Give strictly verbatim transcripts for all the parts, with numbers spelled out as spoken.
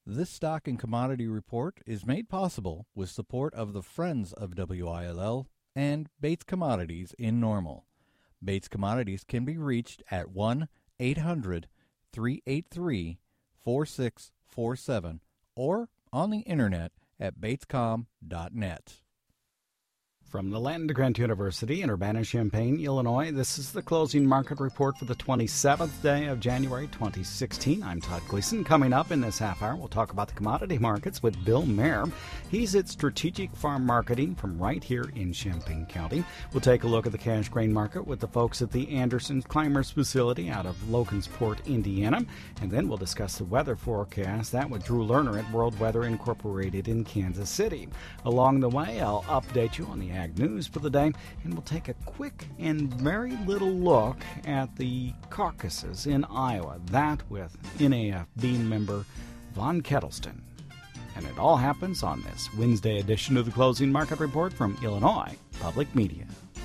This stock and commodity report is made possible with support of the Friends of W I L L and Bates Commodities in Normal. Bates Commodities can be reached at one eight hundred three eight three four six four seven or on the internet at batescom dot net. From the Land Grant University in Urbana-Champaign, Illinois, this is the closing market report for the twenty-seventh day of January twenty sixteen. I'm Todd Gleason. Coming up in this half hour, we'll talk about the commodity markets with Bill Mayer. He's at Strategic Farm Marketing from right here in Champaign County. We'll take a look at the cash grain market with the folks at the Anderson Climbers facility out of Logansport, Indiana. And then we'll discuss the weather forecast, that with Drew Lerner at World Weather Incorporated in Kansas City. Along the way, I'll update you on the Ag News for the day, and we'll take a quick and very little look at the caucuses in Iowa, that with N A F B member Von Kettleston. And it all happens on this Wednesday edition of the Closing Market Report from Illinois Public Media.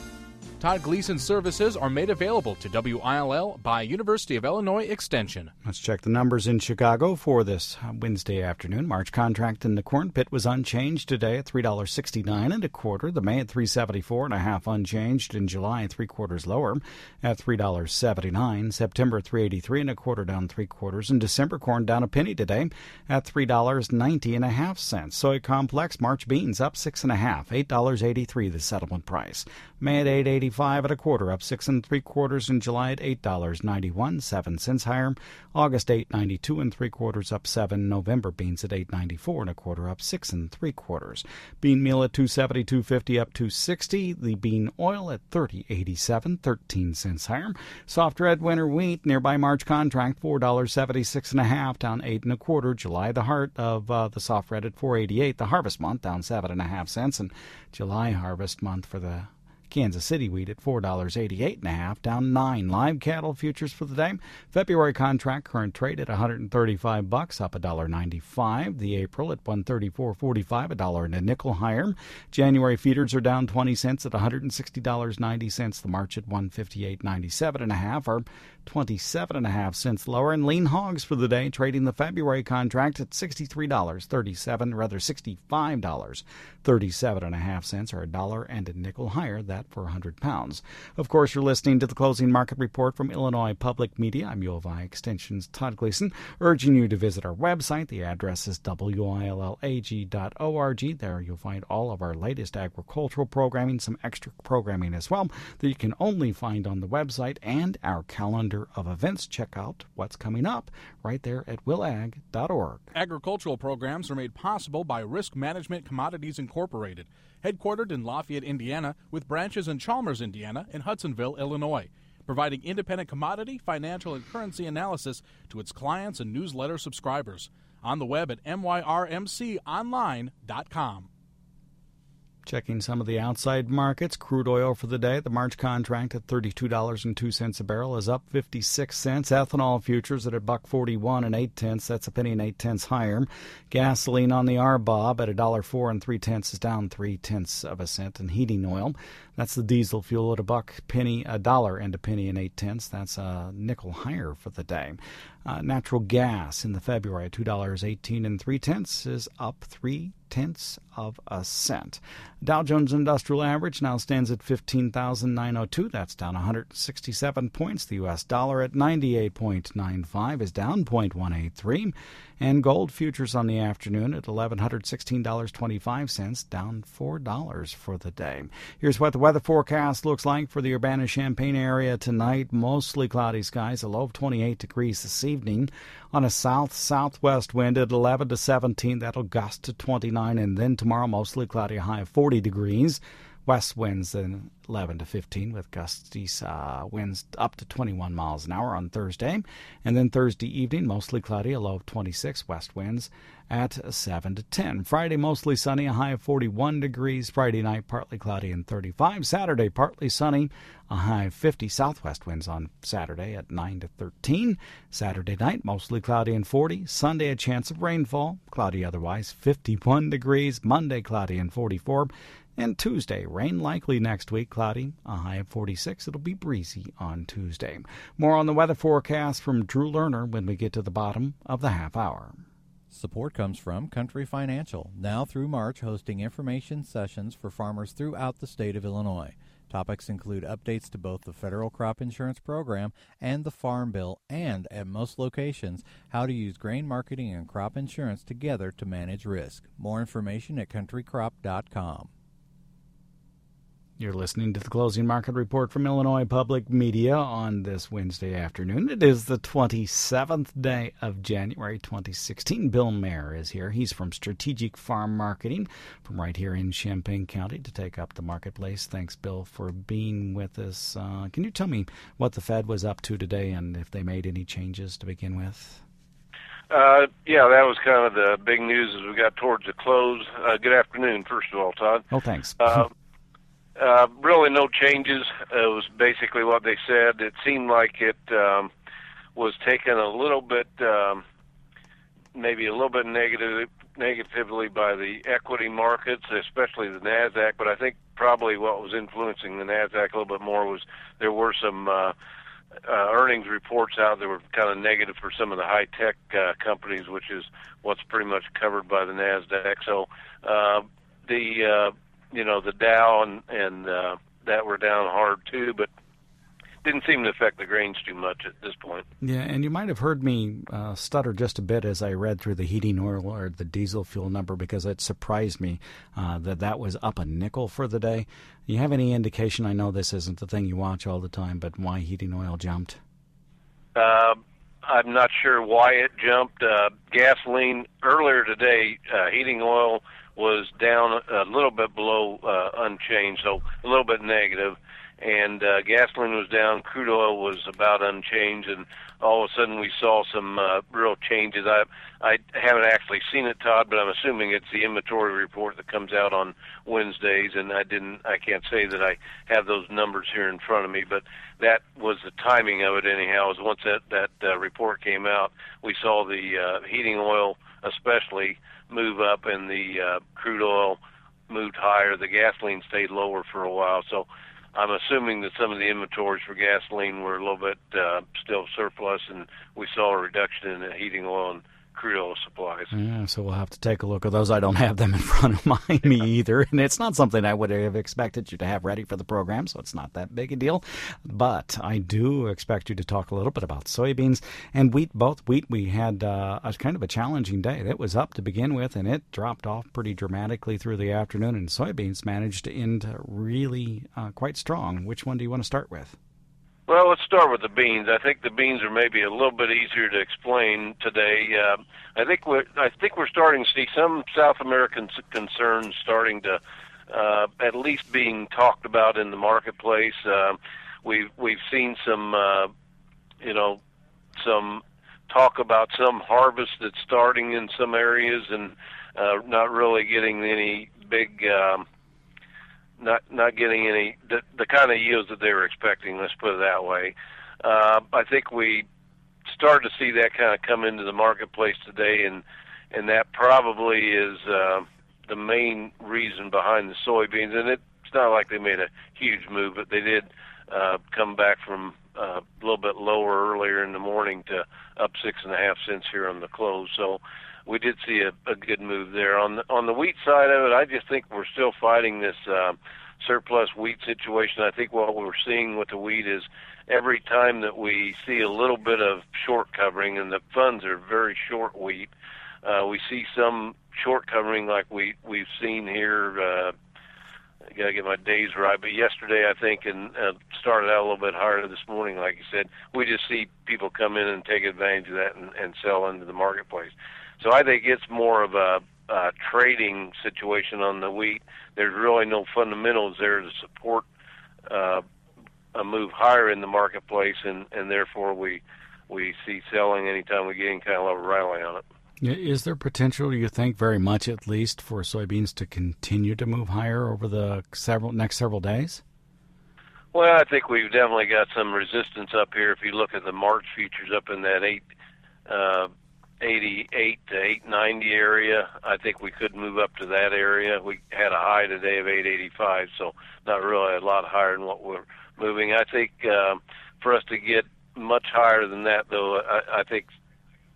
Todd Gleason services are made available to W I L L by University of Illinois Extension. Let's check the numbers in Chicago for this Wednesday afternoon. March contract in the corn pit was unchanged today at three dollars and sixty-nine cents and a quarter. The May at three dollars and seventy-four cents and a half unchanged. In July, three quarters lower at three dollars and seventy-nine cents. September three dollars and eighty-three cents and a quarter, down three quarters. And December corn down a penny today at three dollars and ninety cents and a half cents. Soy complex March beans up six and a half, eight dollars and eighty-three cents the settlement price. May at eight dollars and eighty-five cents and a quarter, up six and three quarters. In July at eight dollars and ninety-one cents, seven cents higher. August eight dollars and ninety-two cents and three quarters, up seven. November beans at eight dollars and ninety-four cents and a quarter, up six and three quarters. Bean meal at two dollars and seventy-two cents, fifty up two dollars and sixty cents. The bean oil at thirty dollars and eighty-seven cents, thirteen cents higher. Soft red winter wheat nearby March contract four dollars and seventy-six cents and a half, down eight and a quarter. July the heart of uh, the soft red at four dollars and eighty-eight cents. The harvest month down seven and a half cents, and July harvest month for the Kansas City wheat at four dollars and eighty-eight cents and a half, down nine. Live cattle futures for the day. February contract current trade at one hundred thirty-five bucks, up one dollar and ninety-five cents. The April at one thirty-four forty-five, a dollar and a nickel higher. January feeders are down twenty cents at one hundred sixty dollars and ninety cents. The March at one fifty-eight ninety-seven and a half, or twenty-seven and a half cents lower. And lean hogs for the day trading the February contract at sixty-three dollars and thirty-seven cents, rather sixty-five dollars and thirty-seven and a half cents, or a dollar and a nickel higher. That for one hundred pounds. Of course, you're listening to the Closing Market Report from Illinois Public Media. I'm U of I Extension's Todd Gleason, urging you to visit our website. The address is W I L L A G dot org. There you'll find all of our latest agricultural programming, some extra programming as well that you can only find on the website, and our calendar of events. Check out what's coming up right there at will ag dot org. Agricultural programs are made possible by Risk Management Commodities Incorporated, headquartered in Lafayette, Indiana, with branches in Chalmers, Indiana, and Hudsonville, Illinois, providing independent commodity, financial, and currency analysis to its clients and newsletter subscribers. On the web at M Y R M C online dot com. Checking some of the outside markets, crude oil for the day, the March contract at thirty-two dollars and two cents a barrel is up fifty-six cents. Ethanol futures at a buck forty-one and eight tenths, that's a penny and eight tenths higher. Gasoline on the R B O B at a dollar four and three tenths is down three tenths of a cent. And heating oil, that's the diesel fuel at a buck penny, a dollar and a penny and eight tenths. That's a nickel higher for the day. Uh, natural gas in the February two dollars eighteen and three tenths is up three tenths of a cent. Dow Jones Industrial Average now stands at fifteen thousand nine hundred two. That's down one hundred sixty-seven points. The U S dollar at ninety-eight point nine five is down zero point one eight three. And gold futures on the afternoon at one thousand one hundred sixteen dollars and twenty-five cents, down four dollars for the day. Here's what the weather forecast looks like for the Urbana-Champaign area tonight. Mostly cloudy skies, a low of twenty-eight degrees this evening. On a south-southwest wind at eleven to seventeen, that'll gust to twenty-nine. And then tomorrow, mostly cloudy, a high of forty degrees. West winds then eleven to fifteen with gusty uh, winds up to twenty-one miles an hour on Thursday. And then Thursday evening, mostly cloudy, a low of twenty-six. West winds at seven to ten. Friday, mostly sunny, a high of forty-one degrees. Friday night, partly cloudy and thirty-five. Saturday, partly sunny, a high of fifty. Southwest winds on Saturday at nine to thirteen. Saturday night, mostly cloudy and forty. Sunday, a chance of rainfall, cloudy otherwise, fifty-one degrees. Monday, cloudy and forty-four. And Tuesday, rain likely next week, cloudy, a high of forty-six. It'll be breezy on Tuesday. More on the weather forecast from Drew Lerner when we get to the bottom of the half hour. Support comes from Country Financial, now through March hosting information sessions for farmers throughout the state of Illinois. Topics include updates to both the federal crop insurance program and the Farm Bill, and at most locations, how to use grain marketing and crop insurance together to manage risk. More information at country crop dot com. You're listening to the Closing Market Report from Illinois Public Media on this Wednesday afternoon. It is the twenty-seventh day of January twenty sixteen. Bill Mayer is here. He's from Strategic Farm Marketing from right here in Champaign County to take up the marketplace. Thanks, Bill, for being with us. Uh, can you tell me what the Fed was up to today and if they made any changes to begin with? Uh, yeah, that was kind of the big news as we got towards the close. Uh, good afternoon, first of all, Todd. Oh, thanks. Uh, Uh, really no changes. It was basically what they said. It seemed like it um, was taken a little bit, um, maybe a little bit negative, negatively by the equity markets, especially the NASDAQ, but I think probably what was influencing the NASDAQ a little bit more was there were some uh, uh, earnings reports out that were kind of negative for some of the high-tech uh, companies, which is what's pretty much covered by the NASDAQ. So uh, the... Uh, you know, the Dow and, and uh, that were down hard too, but didn't seem to affect the grains too much at this point. Yeah, and you might have heard me uh, stutter just a bit as I read through the heating oil or the diesel fuel number because it surprised me uh, that that was up a nickel for the day. You have any indication, I know this isn't the thing you watch all the time, but why heating oil jumped? Uh, I'm not sure why it jumped. Uh, gasoline, earlier today, uh, heating oil was down a little bit below uh, unchanged, so a little bit negative. And uh, gasoline was down, crude oil was about unchanged, and all of a sudden we saw some uh, real changes. I I haven't actually seen it, Todd, but I'm assuming it's the inventory report that comes out on Wednesdays, and I didn't, I can't say that I have those numbers here in front of me, but that was the timing of it anyhow. Is once that that uh, report came out, we saw the uh, heating oil especially move up, and the uh, crude oil moved higher. The gasoline stayed lower for a while, so I'm assuming that some of the inventories for gasoline were a little bit uh, still surplus, and we saw a reduction in the heating oil and crude oil supplies. Yeah, so we'll have to take a look at those. I don't have them in front of my, me either, and it's not something I would have expected you to have ready for the program, so it's not that big a deal. But I do expect you to talk a little bit about soybeans and wheat. Both wheat, we had uh, a kind of a challenging day. It was up to begin with, and it dropped off pretty dramatically through the afternoon, and soybeans managed to end really uh, quite strong. Which one do you want to start with? Well, let's start with the beans. I think the beans are maybe a little bit easier to explain today. Uh, I think we're I think we're starting to see some South American concerns starting to uh, at least being talked about in the marketplace. Uh, we've we've seen some uh, you know some talk about some harvest that's starting in some areas and uh, not really getting any big. Um, Not not getting any the, the kind of yields that they were expecting. Let's put it that way. Uh, I think we started to see that kind of come into the marketplace today, and and that probably is uh, the main reason behind the soybeans. And it's not like they made a huge move, but they did uh, come back from uh, a little bit lower earlier in the morning to up six and a half cents here on the close. So we did see a, a good move there. On the, on the wheat side of it, I just think we're still fighting this uh, surplus wheat situation. I think what we're seeing with the wheat is every time that we see a little bit of short covering, and the funds are very short wheat, uh, we see some short covering like we, we've seen here. Uh, I got to get my days right, but yesterday I think and uh, started out a little bit higher this morning, like you said. We just see people come in and take advantage of that and, and sell into the marketplace. So I think it's more of a, a trading situation on the wheat. There's really no fundamentals there to support uh, a move higher in the marketplace, and, and therefore we we see selling anytime we get any kind of a rally on it. Is there potential, you think, very much at least, for soybeans to continue to move higher over the several next several days? Well, I think we've definitely got some resistance up here. If you look at the March futures up in that eight. Uh, eighty-eight to eight ninety area, I think we could move up to that area. We had a high today of eight eighty-five, so not really a lot higher than what we're moving. I think um, for us to get much higher than that, though, I, I think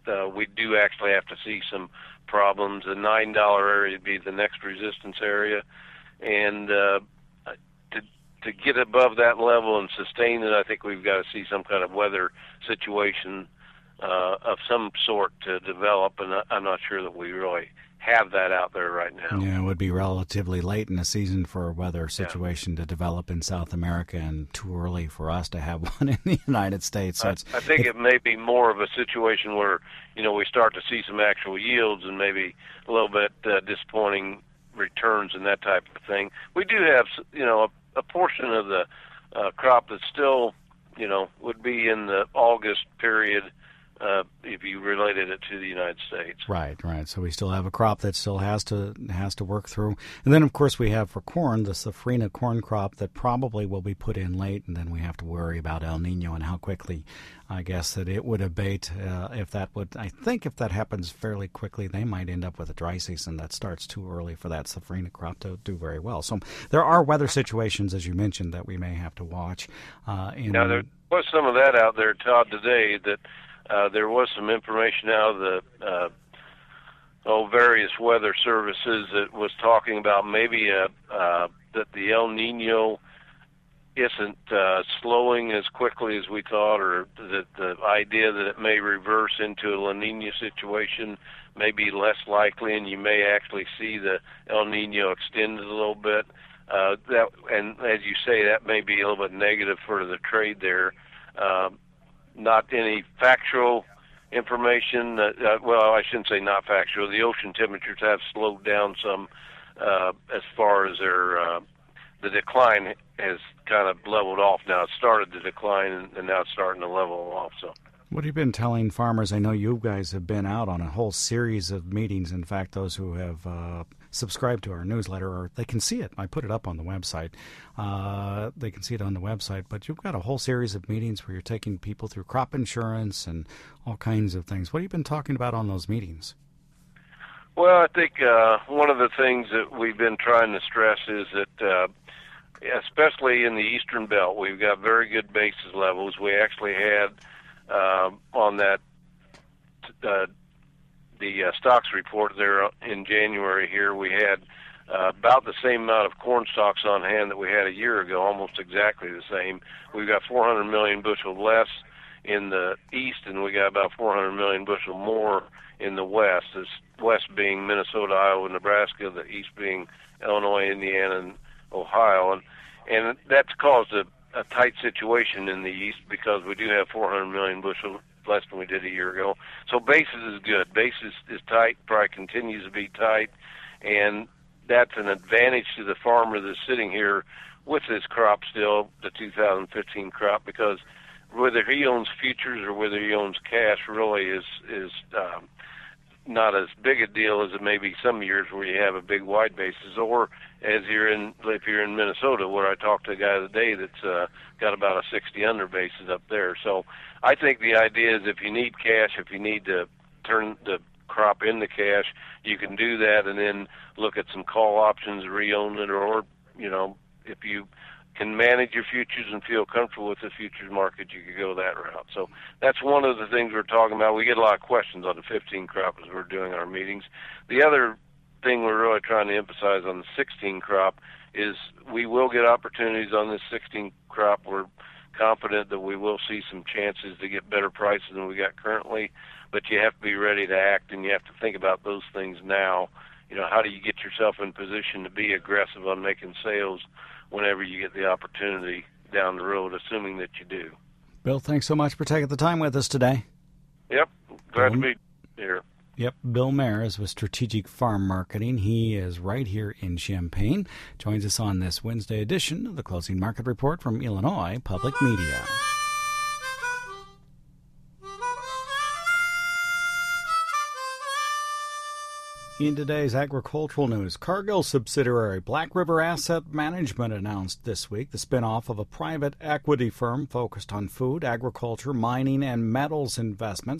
uh, we do actually have to see some problems. The nine dollar area would be the next resistance area, and uh, to to get above that level and sustain it, I think we've got to see some kind of weather situation uh, of some sort to develop, and I'm not sure that we really have that out there right now. Yeah, it would be relatively late in the season for a weather situation yeah. to develop in South America, and too early for us to have one in the United States. So I, it's, I think it, it may be more of a situation where, you know, we start to see some actual yields and maybe a little bit uh, disappointing returns and that type of thing. We do have, you know, a, a portion of the uh, crop that still, you know, would be in the August period. Uh, if you related it to the United States. Right, right. So we still have a crop that still has to has to work through. And then, of course, we have for corn, the safrinha corn crop that probably will be put in late, and then we have to worry about El Nino and how quickly, I guess, that it would abate. Uh, if that would, I think if that happens fairly quickly, they might end up with a dry season that starts too early for that safrinha crop to do very well. So there are weather situations, as you mentioned, that we may have to watch. Uh, in now, there was some of that out there, Todd, today that Uh, there was some information out of the uh, oh, various weather services that was talking about maybe a, uh, that the El Nino isn't uh, slowing as quickly as we thought, or that the idea that it may reverse into a La Nina situation may be less likely, and you may actually see the El Nino extend a little bit. Uh, that, and as you say, that may be a little bit negative for the trade there. Uh, Not any factual information. Uh, uh, well, I shouldn't say not factual. The ocean temperatures have slowed down some uh, as far as their uh, the decline has kind of leveled off now. It started to decline, and, and now it's starting to level off. So, what have you been telling farmers? I know you guys have been out on a whole series of meetings. In fact, those who have uh, subscribed to our newsletter, or they can see it. I put it up on the website. Uh, they can see it on the website. But you've got a whole series of meetings where you're taking people through crop insurance and all kinds of things. What have you been talking about on those meetings? Well, I think uh, one of the things that we've been trying to stress is that, uh, especially in the eastern belt, we've got very good basis levels. We actually had uh, on that uh, the uh, stocks report there in January here, we had uh, about the same amount of corn stocks on hand that we had a year ago, almost exactly the same. We've got four hundred million bushel less in the east, and we got about four hundred million bushel more in the west, this west being Minnesota, Iowa, Nebraska, the east being Illinois, Indiana, and Ohio. And, and that's caused a, a tight situation in the east because we do have four hundred million bushel less than we did a year ago. So basis is good. Basis is tight, probably continues to be tight, and that's an advantage to the farmer that's sitting here with this crop still, the two thousand fifteen crop, because whether he owns futures or whether he owns cash really is is um, not as big a deal as it may be some years where you have a big wide basis, or as you're in, if you're in Minnesota, where I talked to a guy today that's uh, got about a sixty under basis up there. So I think the idea is if you need cash, if you need to turn the crop into cash, you can do that and then look at some call options, re-own it, or, you know, if you can manage your futures and feel comfortable with the futures market, you could go that route. So that's one of the things we're talking about. We get a lot of questions on the fifteen crop as we're doing our meetings. The other thing we're really trying to emphasize on the sixteen crop is we will get opportunities on this sixteen crop. We're confident that we will see some chances to get better prices than we got currently, but you have to be ready to act, and you have to think about those things now. You know, how do you get yourself in position to be aggressive on making sales whenever you get the opportunity down the road, assuming that you do. Bill, thanks so much for taking the time with us today. Yep, glad Bill, to be here. Yep, Bill Mayer is with Strategic Farm Marketing. He is right here in Champaign. Joins us on this Wednesday edition of the Closing Market Report from Illinois Public Media. In today's agricultural news, Cargill subsidiary Black River Asset Management announced this week the spinoff of a private equity firm focused on food, agriculture, mining, and metals investments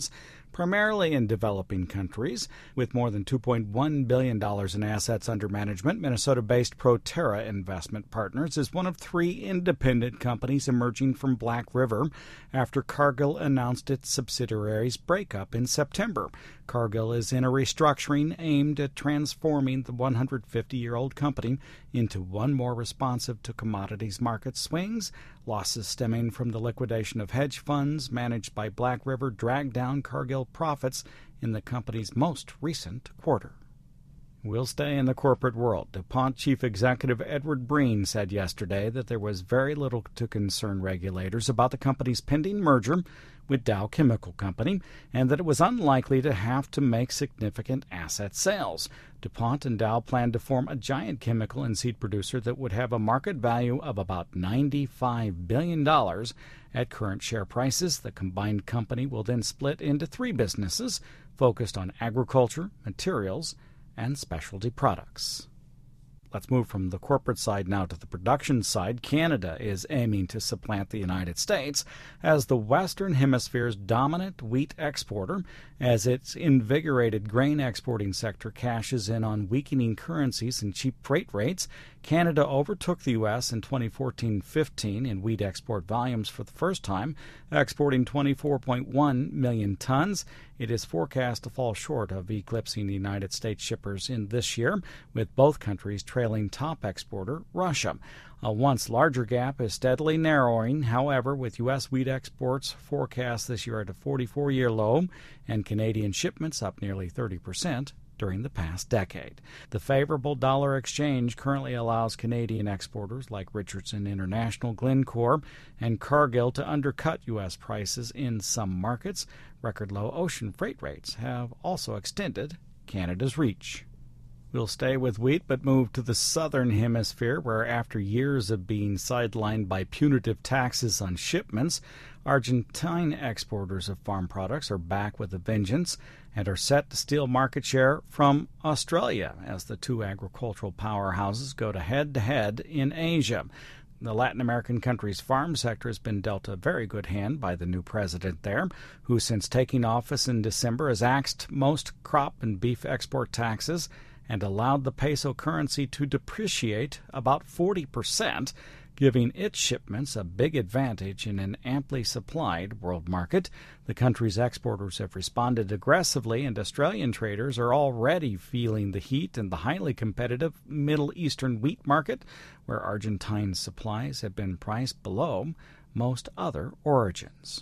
primarily in developing countries. With more than two point one billion dollars in assets under management, Minnesota-based Proterra Investment Partners is one of three independent companies emerging from Black River after Cargill announced its subsidiary's breakup in September. Cargill is in a restructuring aimed at transforming the one hundred fifty-year-old company into one more responsive to commodities market swings. Losses stemming from the liquidation of hedge funds managed by Black River dragged down Cargill profits in the company's most recent quarter. We'll stay in the corporate world. DuPont Chief Executive Edward Breen said yesterday that there was very little to concern regulators about the company's pending merger with Dow Chemical Company, and that it was unlikely to have to make significant asset sales. DuPont and Dow plan to form a giant chemical and seed producer that would have a market value of about ninety-five billion dollars. At current share prices, the combined company will then split into three businesses focused on agriculture, materials, and specialty products. Let's move from the corporate side now to the production side. Canada is aiming to supplant the United States as the Western Hemisphere's dominant wheat exporter, as its invigorated grain exporting sector cashes in on weakening currencies and cheap freight rates. Canada overtook the U S in twenty fourteen fifteen in wheat export volumes for the first time, exporting twenty-four point one million tons. It is forecast to fall short of eclipsing the United States shippers in this year, with both countries trailing top exporter Russia. A once larger gap is steadily narrowing, however, with U S wheat exports forecast this year at a forty-four-year low and Canadian shipments up nearly thirty percent during the past decade. The favorable dollar exchange currently allows Canadian exporters like Richardson International, Glencore, and Cargill to undercut U S prices in some markets. Record low ocean freight rates have also extended Canada's reach. We'll stay with wheat, but move to the southern hemisphere, where after years of being sidelined by punitive taxes on shipments, Argentine exporters of farm products are back with a vengeance and are set to steal market share from Australia as the two agricultural powerhouses go to head-to-head in Asia. The Latin American country's farm sector has been dealt a very good hand by the new president there, who since taking office in December has axed most crop and beef export taxes and allowed the peso currency to depreciate about forty percent, giving its shipments a big advantage in an amply supplied world market. The country's exporters have responded aggressively, and Australian traders are already feeling the heat in the highly competitive Middle Eastern wheat market, where Argentine supplies have been priced below most other origins.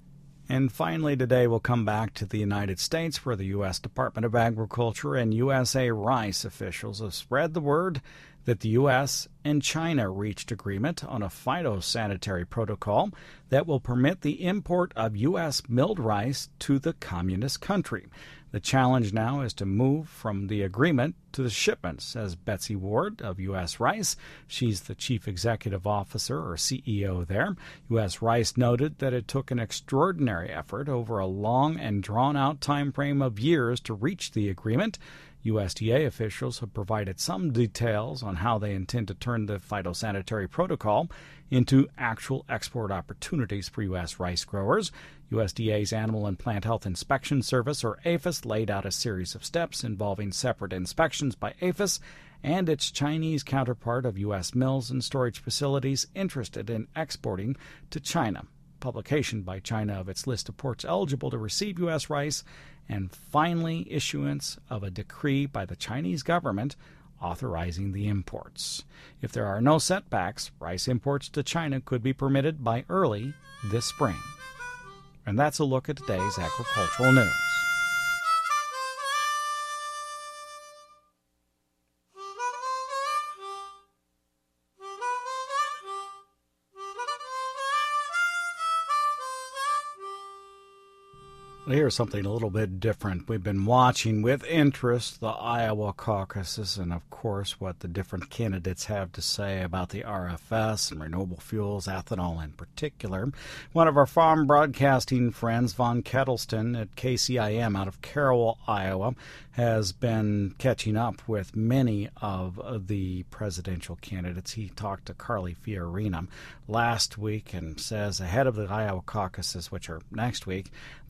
And finally today we'll come back to the United States, where the U S Department of Agriculture and U S A Rice officials have spread the word that the U S and China reached agreement on a phytosanitary protocol that will permit the import of U S milled rice to the communist country. The challenge now is to move from the agreement to the shipment, says Betsy Ward of U S Rice. She's the chief executive officer, or C E O there. U S Rice noted that it took an extraordinary effort over a long and drawn-out time frame of years to reach the agreement. U S D A officials have provided some details on how they intend to turn the phytosanitary protocol into actual export opportunities for U S rice growers. U S D A's Animal and Plant Health Inspection Service, or APHIS, laid out a series of steps involving separate inspections by APHIS and its Chinese counterpart of U S mills and storage facilities interested in exporting to China. Publication by China of its list of ports eligible to receive U S rice, and finally issuance of a decree by the Chinese government authorizing the imports. If there are no setbacks, rice imports to China could be permitted by early this spring. And that's a look at today's agricultural news. Here's something a little bit different. We've been watching with interest the Iowa caucuses and, of course, what the different candidates have to say about the R F S and renewable fuels, ethanol in particular. One of our farm broadcasting friends, Von Kettleston at K C I M out of Carroll, Iowa, has been catching up with many of the presidential candidates. He talked to Carly Fiorina last week and says ahead of the Iowa caucuses, which are next week, that Republicans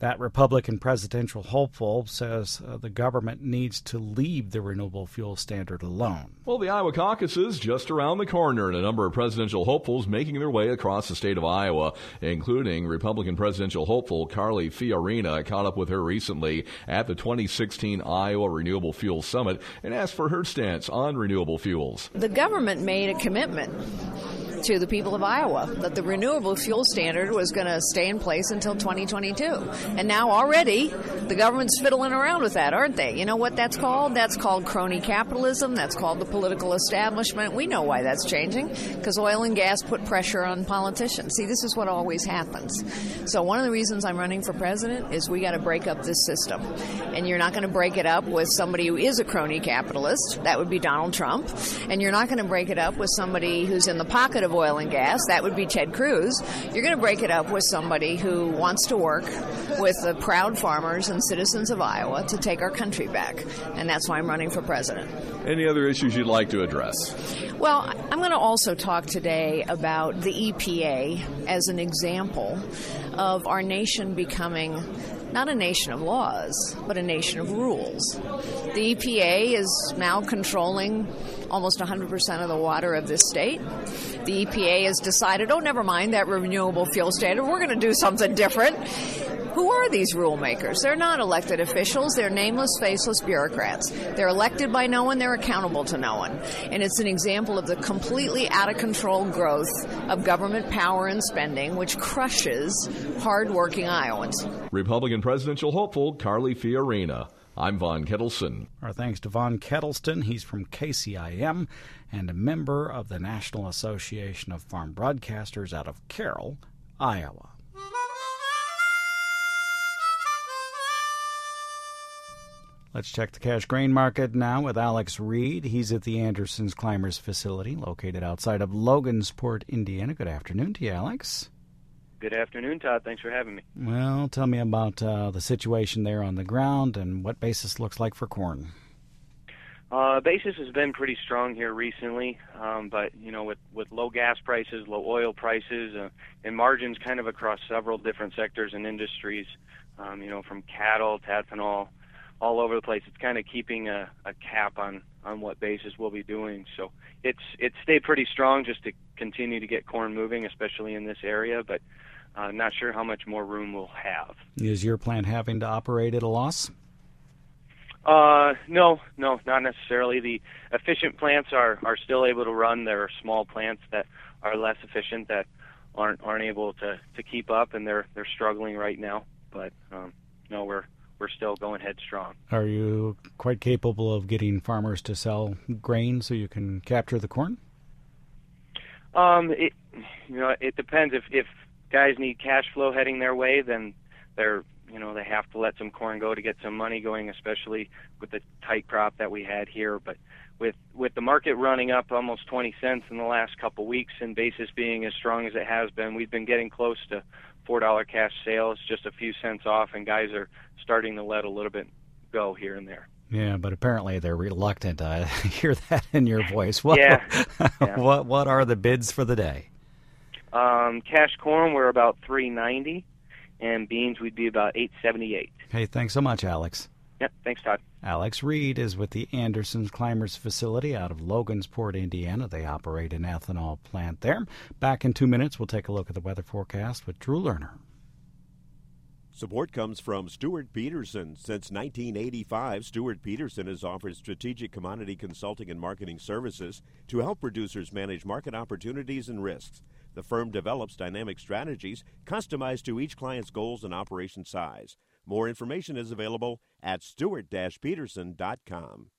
Republican presidential hopeful says uh, the government needs to leave the renewable fuel standard alone. Well, the Iowa caucus is just around the corner, and a number of presidential hopefuls making their way across the state of Iowa, including Republican presidential hopeful Carly Fiorina. I caught up with her recently at the twenty sixteen Iowa Renewable Fuel Summit and asked for her stance on renewable fuels. The government made a commitment to the people of Iowa that the renewable fuel standard was going to stay in place until twenty twenty-two. And now already the government's fiddling around with that, aren't they? You know what that's called? That's called crony capitalism. That's called the political establishment. We know why that's changing, because oil and gas put pressure on politicians. See, this is what always happens. So one of the reasons I'm running for president is we got to break up this system. And you're not going to break it up with somebody who is a crony capitalist. That would be Donald Trump. And you're not going to break it up with somebody who's in the pocket of oil and gas. That would be Ted Cruz. You're going to break it up with somebody who wants to work with the proud farmers and citizens of Iowa to take our country back. And that's why I'm running for president. Any other issues you'd like to address? Well, I'm going to also talk today about the E P A as an example of our nation becoming not a nation of laws, but a nation of rules. The E P A is now controlling almost one hundred percent of the water of this state. The E P A has decided, oh, never mind that renewable fuel standard, we're going to do something different. Who are these rule makers? They're not elected officials. They're nameless, faceless bureaucrats. They're elected by no one. They're accountable to no one. And it's an example of the completely out-of-control growth of government power and spending, which crushes hard-working Iowans. Republican presidential hopeful Carly Fiorina. I'm Vaughn Kettleson. Our thanks to Vaughn Kettleston. He's from K C I M and a member of the National Association of Farm Broadcasters out of Carroll, Iowa. Let's check the cash grain market now with Alex Reed. He's at the Anderson's Climbers facility located outside of Logansport, Indiana. Good afternoon to you, Alex. Good afternoon, Todd. Thanks for having me. Well, tell me about uh, the situation there on the ground and what basis looks like for corn. Uh, basis has been pretty strong here recently, um, but, you know, with, with low gas prices, low oil prices, uh, and margins kind of across several different sectors and industries, um, you know, from cattle to ethanol, all over the place. It's kind of keeping a, a cap on, on what basis we'll be doing. So it's it's stayed pretty strong just to continue to get corn moving, especially in this area, but uh, not sure how much more room we'll have. Is your plant having to operate at a loss? Uh, no, no, not necessarily. The efficient plants are, are still able to run. There are small plants that are less efficient that aren't aren't able to, to keep up, and they're they're struggling right now. But um, no, we're we're still going headstrong. Are you quite capable of getting farmers to sell grain so you can capture the corn? Um, it you know it depends. If if guys need cash flow heading their way, then they're you know they have to let some corn go to get some money going, especially with the tight crop that we had here. But with with the market running up almost twenty cents in the last couple weeks and basis being as strong as it has been, we've been getting close to four dollar cash sales, just a few cents off, and guys are starting to let a little bit go here and there. Yeah, but apparently they're reluctant. I hear that in your voice. What, yeah. yeah. What what are the bids for the day? Um, cash corn, we're about three ninety, and beans, we'd be about eight seventy-eight. Hey, thanks so much, Alex. Yep, thanks, Todd. Alex Reed is with the Anderson's Climbers facility out of Logansport, Indiana. They operate an ethanol plant there. Back in two minutes, we'll take a look at the weather forecast with Drew Lerner. Support comes from Stuart Peterson. Since nineteen eighty-five, Stuart Peterson has offered strategic commodity consulting and marketing services to help producers manage market opportunities and risks. The firm develops dynamic strategies customized to each client's goals and operation size. More information is available at stuart dash peterson dot com.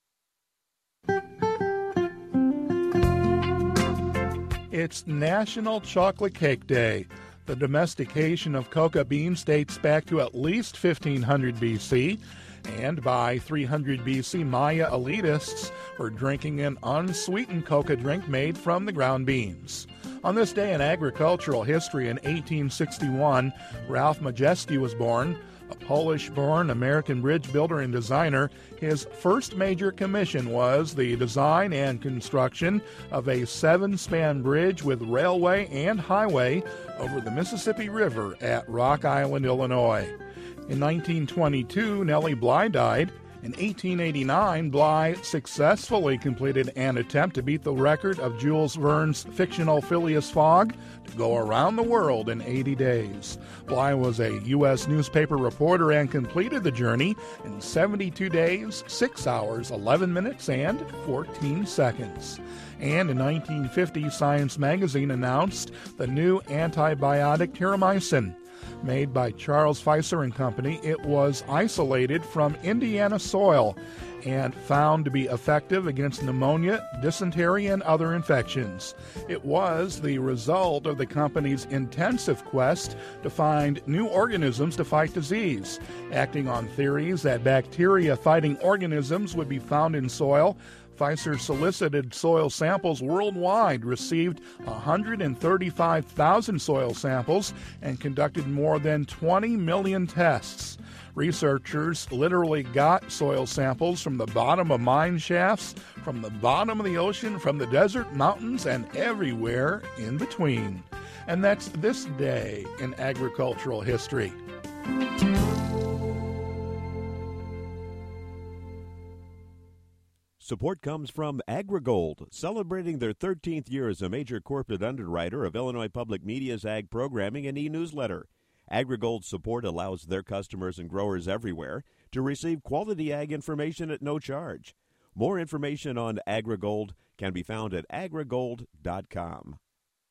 It's National Chocolate Cake Day. The domestication of coca beans dates back to at least fifteen hundred B C, and by three hundred B C, Maya elitists were drinking an unsweetened coca drink made from the ground beans. On this day in agricultural history in eighteen sixty-one, Ralph Majewski was born. A Polish-born American bridge builder and designer, his first major commission was the design and construction of a seven-span bridge with railway and highway over the Mississippi River at Rock Island, Illinois. In nineteen twenty-two, Nellie Bly died. In eighteen eighty-nine, Bly successfully completed an attempt to beat the record of Jules Verne's fictional Phileas Fogg to go around the world in eighty days. Bly was a U S newspaper reporter and completed the journey in seventy-two days, six hours, eleven minutes, and fourteen seconds. And in nineteen fifty, Science magazine announced the new antibiotic terramycin. Made by Charles Pfizer and Company, it was isolated from Indiana soil and found to be effective against pneumonia, dysentery, and other infections. It was the result of the company's intensive quest to find new organisms to fight disease, acting on theories that bacteria-fighting organisms would be found in soil. Pfizer solicited soil samples worldwide, received one hundred thirty-five thousand soil samples, and conducted more than twenty million tests. Researchers literally got soil samples from the bottom of mine shafts, from the bottom of the ocean, from the desert, mountains, and everywhere in between. And that's this day in agricultural history. Support comes from AgriGold, celebrating their thirteenth year as a major corporate underwriter of Illinois Public Media's ag programming and e-newsletter. AgriGold's support allows their customers and growers everywhere to receive quality ag information at no charge. More information on AgriGold can be found at agrigold dot com.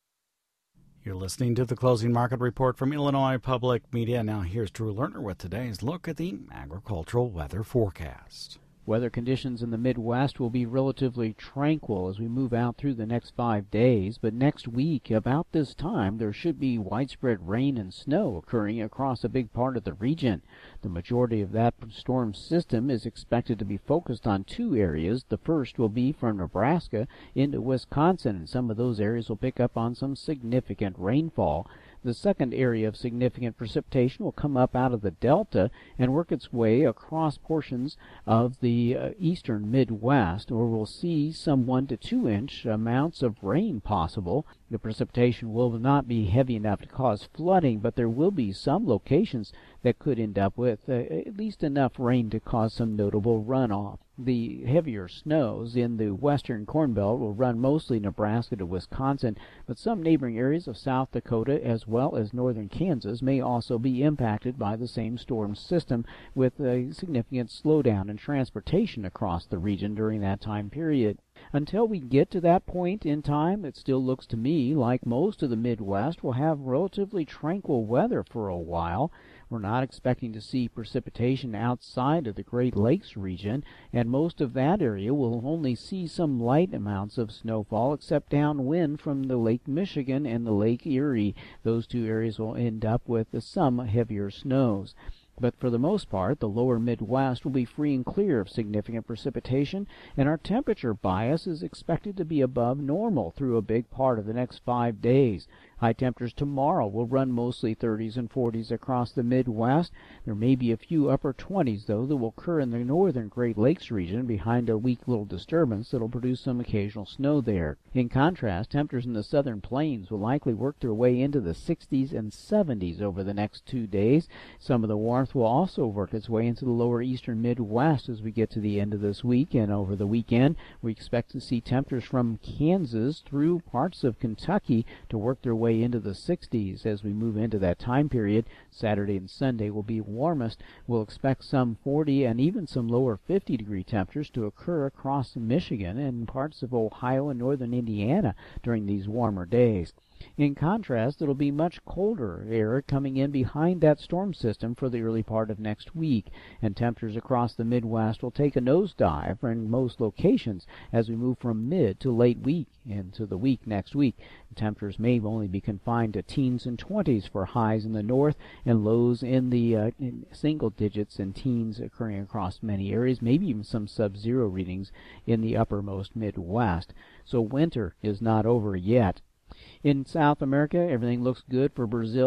You're listening to the Closing Market Report from Illinois Public Media. Now here's Drew Lerner with today's look at the agricultural weather forecast. Weather conditions in the Midwest will be relatively tranquil as we move out through the next five days, but next week, about this time, there should be widespread rain and snow occurring across a big part of the region. The majority of that storm system is expected to be focused on two areas. The first will be from Nebraska into Wisconsin, and some of those areas will pick up on some significant rainfall. The second area of significant precipitation will come up out of the Delta and work its way across portions of the uh, eastern Midwest, where we'll see some one to two inch amounts of rain possible. The precipitation will not be heavy enough to cause flooding, but there will be some locations that could end up with uh, at least enough rain to cause some notable runoff. The heavier snows in the western Corn Belt will run mostly Nebraska to Wisconsin, but some neighboring areas of South Dakota as well as northern Kansas may also be impacted by the same storm system, with a significant slowdown in transportation across the region during that time period. Until we get to that point in time, it still looks to me like most of the Midwest will have relatively tranquil weather for a while. We're not expecting to see precipitation outside of the Great Lakes region, and most of that area will only see some light amounts of snowfall, except downwind from the Lake Michigan and the Lake Erie. Those two areas will end up with some heavier snows. But for the most part, the lower Midwest will be free and clear of significant precipitation, and our temperature bias is expected to be above normal through a big part of the next five days. High temperatures tomorrow will run mostly thirties and forties across the Midwest. There may be a few upper twenties, though, that will occur in the northern Great Lakes region behind a weak little disturbance that will produce some occasional snow there. In contrast, temperatures in the southern plains will likely work their way into the sixties and seventies over the next two days. Some of the warmth will also work its way into the lower eastern Midwest as we get to the end of this week, and over the weekend we expect to see temperatures from Kansas through parts of Kentucky to work their way into the sixties as we move into that time period. Saturday and Sunday will be warmest. We'll expect some forty and even some lower fifty degree temperatures to occur across Michigan and parts of Ohio and northern Indiana during these warmer days. In contrast, it'll be much colder air coming in behind that storm system for the early part of next week, and temperatures across the Midwest will take a nosedive in most locations as we move from mid to late week into the week next week. Temperatures may only be confined to teens and twenties for highs in the north, and lows in the uh, in single digits and teens occurring across many areas, maybe even some sub-zero readings in the uppermost Midwest. So winter is not over yet. In South America, everything looks good for Brazil. A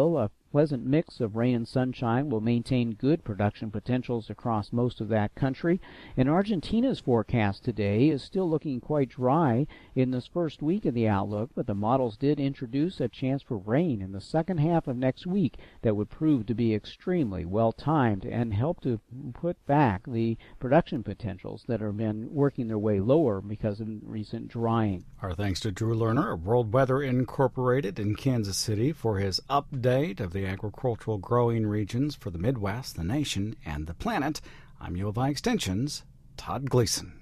pleasant mix of rain and sunshine will maintain good production potentials across most of that country. And Argentina's forecast today is still looking quite dry in this first week of the outlook, but the models did introduce a chance for rain in the second half of next week that would prove to be extremely well timed and help to put back the production potentials that have been working their way lower because of recent drying. Our thanks to Drew Lerner of World Weather Incorporated in Kansas City for his update of the agricultural growing regions for the Midwest, the nation, and the planet. I'm U of I Extension's Todd Gleason.